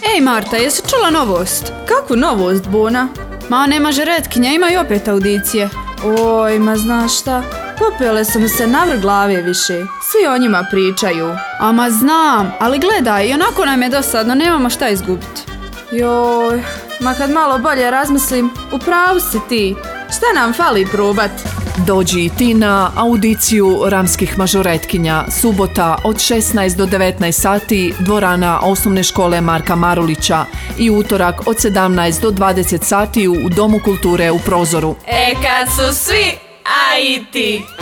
Ej Marta, jesi čula novost? Kakvu novost, Bona? Ma ne mažoretkinja, imaju opet audicije. Oj, ma znaš šta? Popele sam se navrh glave više. Svi o njima pričaju. Ama znam, ali gledaj, i onako nam je dosadno, nemamo šta izgubiti. Joj, ma kad malo bolje razmislim, u pravu si ti. Šta nam fali probat? Dođi i ti na audiciju ramskih mažoretkinja, subota od 16 do 19 sati, dvorana Osnovne škole Marka Marulića, i utorak od 17 do 20 sati u Domu kulture u Prozoru. Kad su svi, a i ti.